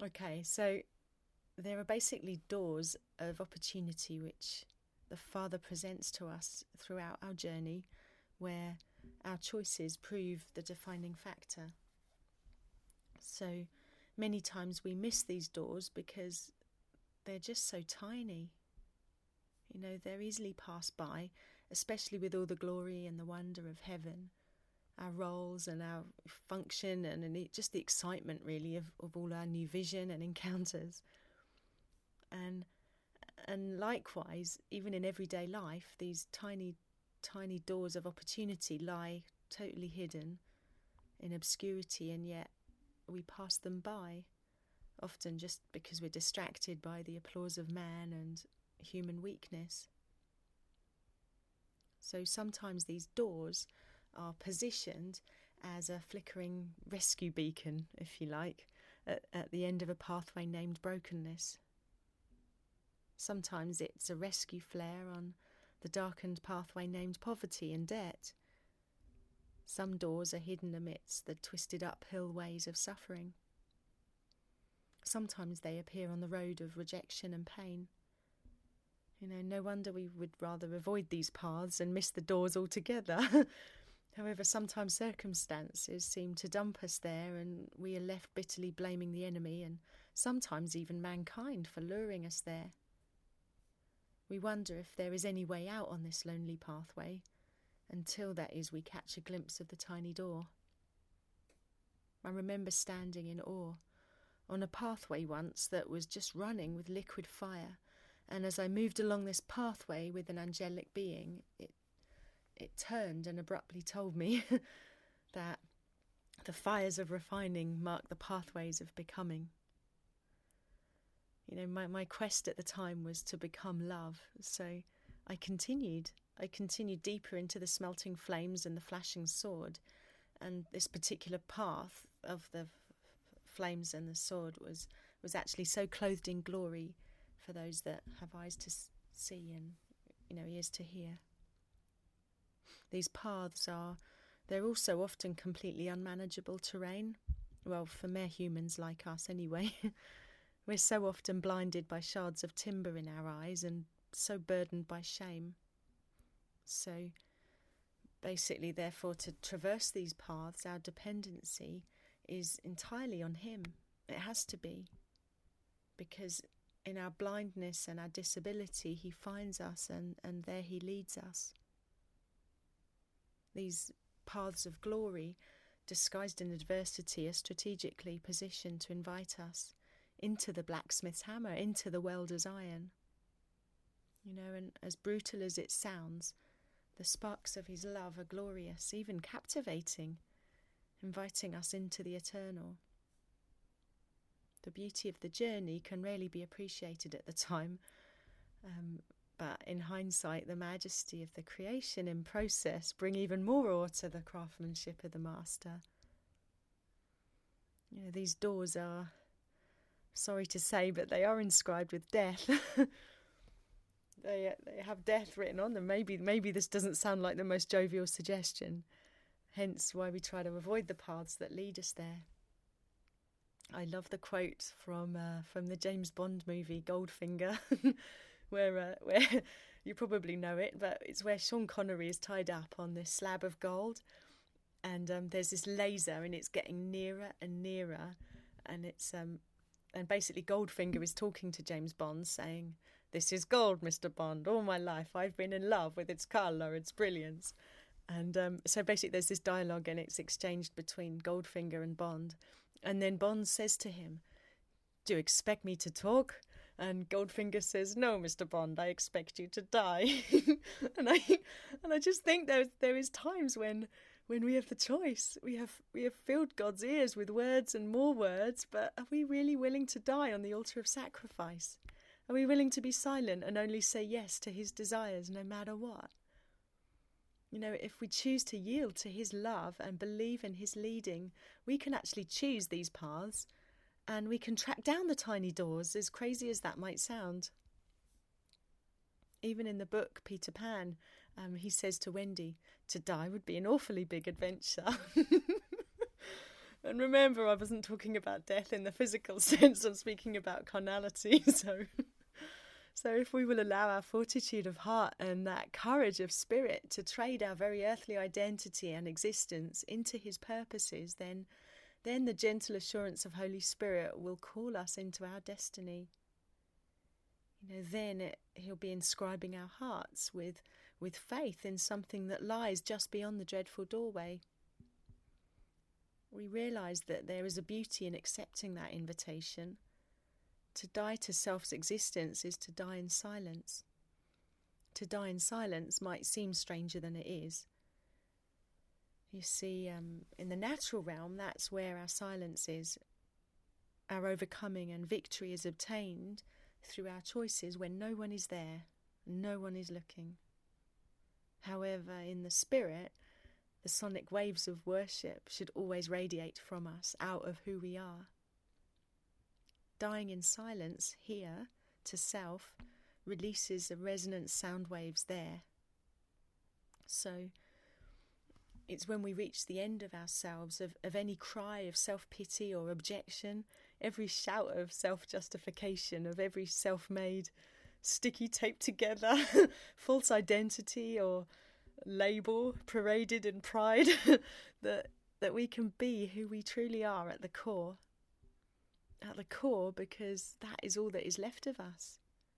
Okay, so there are basically doors of opportunity which the Father presents to us throughout our journey, where our choices prove the defining factor. So many times we miss these doors because they're just so tiny. You know, they're easily passed by, especially with all the glory and the wonder of heaven, our roles and our function and just the excitement really of all our new vision and encounters. And likewise, even in everyday life, these tiny doors of opportunity lie totally hidden in obscurity, and yet we pass them by, often just because we're distracted by the applause of man and human weakness. So sometimes these doors are positioned as a flickering rescue beacon, if you like, at the end of a pathway named brokenness. Sometimes it's a rescue flare on the darkened pathway named poverty and debt. Some doors are hidden amidst the twisted uphill ways of suffering. Sometimes they appear on the road of rejection and pain. You know, no wonder we would rather avoid these paths and miss the doors altogether. However, sometimes circumstances seem to dump us there, and we are left bitterly blaming the enemy and sometimes even mankind for luring us there. We wonder if there is any way out on this lonely pathway, until that is we catch a glimpse of the tiny door. I remember standing in awe on a pathway once that was just running with liquid fire, and as I moved along this pathway with an angelic being, it turned and abruptly told me that the fires of refining mark the pathways of becoming. You know, my quest at the time was to become love, so I continued deeper into the smelting flames and the flashing sword, and this particular path of the flames and the sword was actually so clothed in glory for those that have eyes to see and, you know, ears to hear. These paths they're also often completely unmanageable terrain, well, for mere humans like us anyway. We're so often blinded by shards of timber in our eyes and so burdened by shame. So basically, therefore, to traverse these paths, our dependency is entirely on Him. It has to be. Because in our blindness and our disability, He finds us and there He leads us. These paths of glory, disguised in adversity, are strategically positioned to invite us into the blacksmith's hammer, into the welder's iron. You know, and as brutal as it sounds, the sparks of His love are glorious, even captivating, inviting us into the eternal. The beauty of the journey can rarely be appreciated at the time, but in hindsight, the majesty of the creation in process bring even more awe to the craftsmanship of the Master. You know, these doors are, sorry to say, but they are inscribed with death. They have death written on them. Maybe this doesn't sound like the most jovial suggestion, hence why we try to avoid the paths that lead us there. I love the quote from the James Bond movie Goldfinger, where you probably know it, but it's where Sean Connery is tied up on this slab of gold, and there's this laser, and it's getting nearer and nearer, and it's and basically Goldfinger is talking to James Bond, saying, "This is gold, Mr. Bond. All my life I've been in love with its colour, its brilliance." And so basically there's this dialogue, and it's exchanged between Goldfinger and Bond. And then Bond says to him, "Do you expect me to talk?" And Goldfinger says, "No, Mr. Bond, I expect you to die." and I just think there is times when we have the choice. We have filled God's ears with words and more words, but are we really willing to die on the altar of sacrifice? Are we willing to be silent and only say yes to His desires no matter what? You know, if we choose to yield to His love and believe in His leading, we can actually choose these paths, and we can track down the tiny doors, as crazy as that might sound. Even in the book Peter Pan, he says to Wendy, to die would be an awfully big adventure. And remember, I wasn't talking about death in the physical sense, I'm speaking about carnality. So if we will allow our fortitude of heart and that courage of spirit to trade our very earthly identity and existence into his purposes, then the gentle assurance of Holy Spirit will call us into our destiny. Then he'll be inscribing our hearts with faith in something that lies just beyond the dreadful doorway. We realise that there is a beauty in accepting that invitation. To die to self's existence is to die in silence. To die in silence might seem stranger than it is. You see, in the natural realm, that's where our silence is. Our overcoming and victory is obtained through our choices when no one is there, no one is looking. However, in the spirit, the sonic waves of worship should always radiate from us, out of who we are. Dying in silence here to self releases the resonant sound waves there. So it's when we reach the end of ourselves, of any cry of self-pity or objection, every shout of self-justification, of every self-made, sticky taped together false identity or label paraded in pride, that we can be who we truly are at the core. At the core, because that is all that is left of us.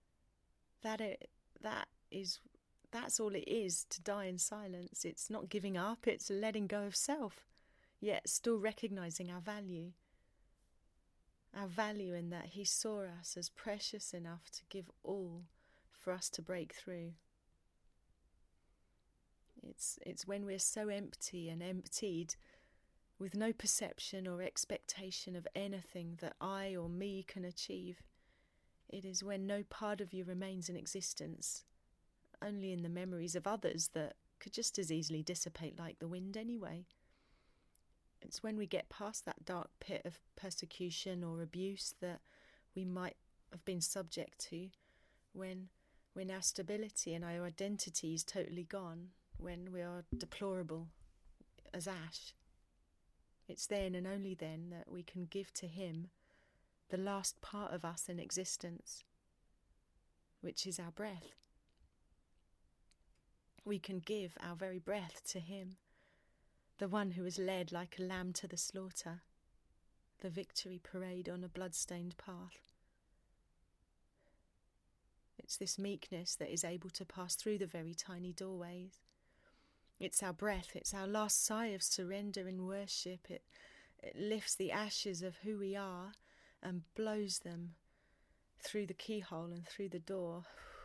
That's all it is to die in silence. It's not giving up, it's letting go of self, yet still recognising our value. Our value in that he saw us as precious enough to give all for us to break through. It's when we're so empty and emptied, with no perception or expectation of anything that I or me can achieve. It is when no part of you remains in existence, only in the memories of others that could just as easily dissipate like the wind anyway. It's when we get past that dark pit of persecution or abuse that we might have been subject to, when our stability and our identity is totally gone, when we are deplorable as ash. It's then and only then that we can give to him the last part of us in existence, which is our breath. We can give our very breath to him, the one who was led like a lamb to the slaughter, the victory parade on a blood-stained path. It's this meekness that is able to pass through the very tiny doorways. It's our breath, it's our last sigh of surrender in worship. It lifts the ashes of who we are and blows them through the keyhole and through the door.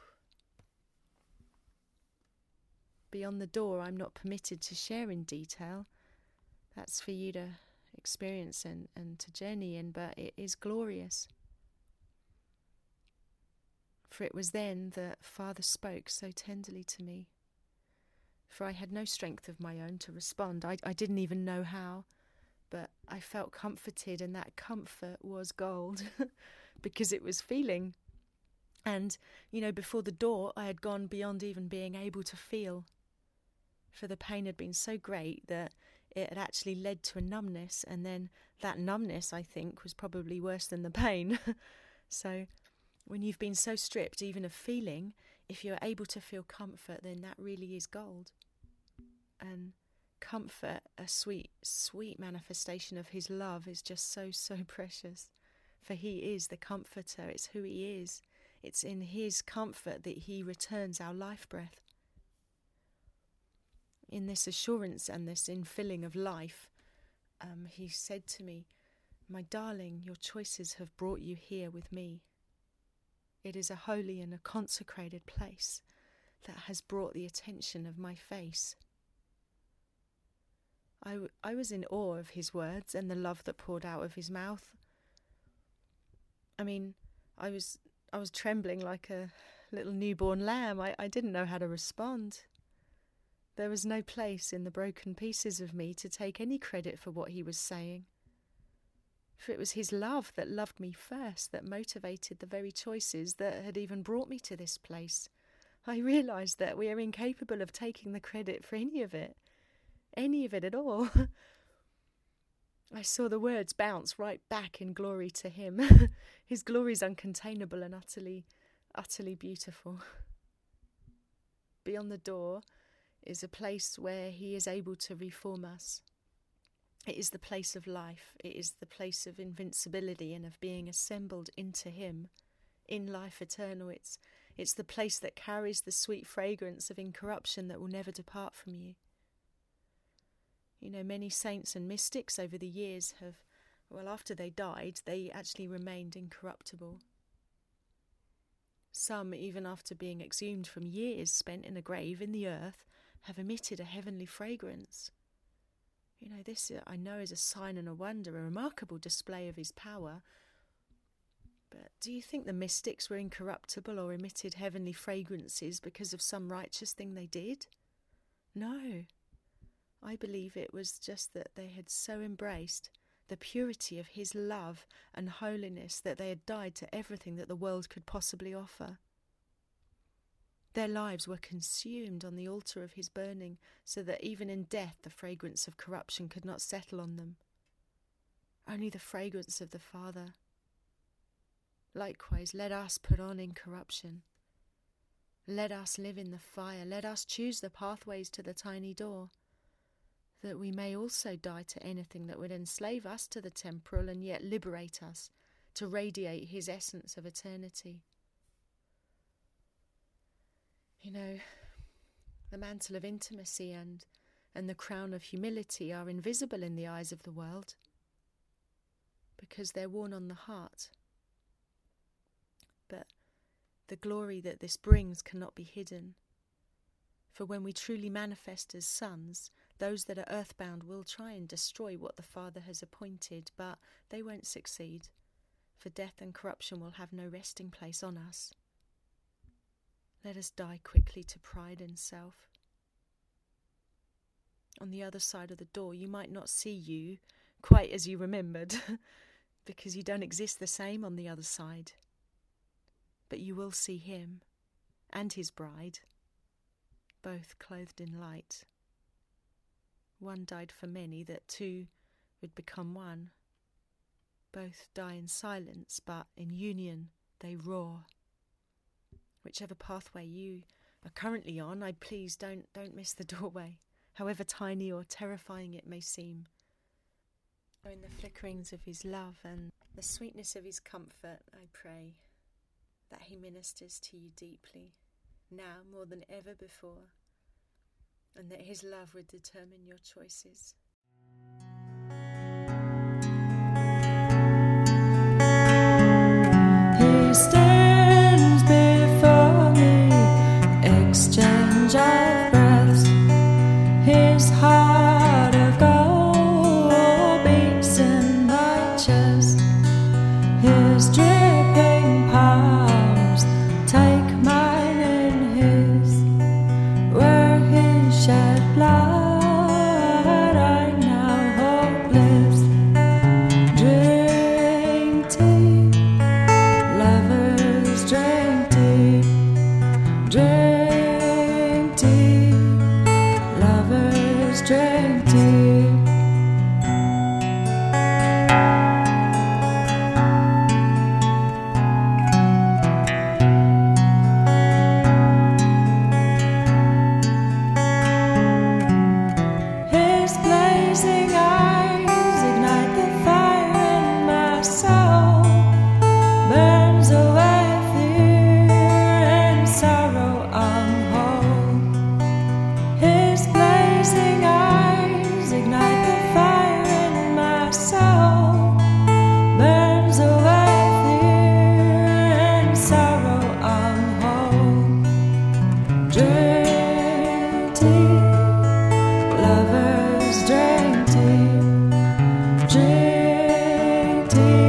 Beyond the door, I'm not permitted to share in detail. That's for you to experience and to journey in, but it is glorious. For it was then that Father spoke so tenderly to me. For I had no strength of my own to respond. I didn't even know how, but I felt comforted, and that comfort was gold because it was feeling. And, before the door, I had gone beyond even being able to feel. For the pain had been so great that it had actually led to a numbness, and then that numbness, I think, was probably worse than the pain. So when you've been so stripped even of feeling, if you're able to feel comfort, then that really is gold. And comfort, a sweet, sweet manifestation of his love, is just so, so precious. For he is the comforter, it's who he is. It's in his comfort that he returns our life breath. In this assurance and this infilling of life, he said to me, "My darling, your choices have brought you here with me. It is a holy and a consecrated place that has brought the attention of my face." I was in awe of his words and the love that poured out of his mouth. I mean, I was trembling like a little newborn lamb. I didn't know how to respond. There was no place in the broken pieces of me to take any credit for what he was saying. For it was his love that loved me first that motivated the very choices that had even brought me to this place. I realised that we are incapable of taking the credit for any of it at all. I saw the words bounce right back in glory to him. His glory is uncontainable and utterly, utterly beautiful. Beyond the door is a place where he is able to reform us. It is the place of life. It is the place of invincibility and of being assembled into him in life eternal. It's the place that carries the sweet fragrance of incorruption that will never depart from you. You know, many saints and mystics over the years have, well, after they died, they actually remained incorruptible. Some, even after being exhumed from years spent in a grave in the earth, have emitted a heavenly fragrance. You know, this I know is a sign and a wonder, a remarkable display of his power. But do you think the mystics were incorruptible or emitted heavenly fragrances because of some righteous thing they did? No. I believe it was just that they had so embraced the purity of his love and holiness that they had died to everything that the world could possibly offer. Their lives were consumed on the altar of his burning, so that even in death the fragrance of corruption could not settle on them. Only the fragrance of the Father. Likewise, let us put on incorruption. Let us live in the fire. Let us choose the pathways to the tiny door, that we may also die to anything that would enslave us to the temporal and yet liberate us to radiate his essence of eternity. You know, the mantle of intimacy and the crown of humility are invisible in the eyes of the world because they're worn on the heart. But the glory that this brings cannot be hidden. For when we truly manifest as sons, those that are earthbound will try and destroy what the Father has appointed, but they won't succeed, for death and corruption will have no resting place on us. Let us die quickly to pride and self. On the other side of the door, you might not see you quite as you remembered, because you don't exist the same on the other side. But you will see him and his bride, both clothed in light. One died for many, that two would become one. Both die in silence, but in union they roar. Whichever pathway you are currently on, please don't miss the doorway, however tiny or terrifying it may seem. In the flickerings of his love and the sweetness of his comfort, I pray that he ministers to you deeply, now more than ever before, and that his love would determine your choices. He stands before me, exchange of breaths, his heart of gold beats in my chest, his dripping palms take mine in his, where he shed blood I now hold bliss. Drink tea, lovers drink tea, drink tea, lovers drink tea. His blazing eyes ignite the fire in my soul, burns away fear and sorrow I'm whole. His blazing eyes ignite the fire in my soul, burns away fear and sorrow I'm whole. Drink tea, lovers drink tea, drink tea.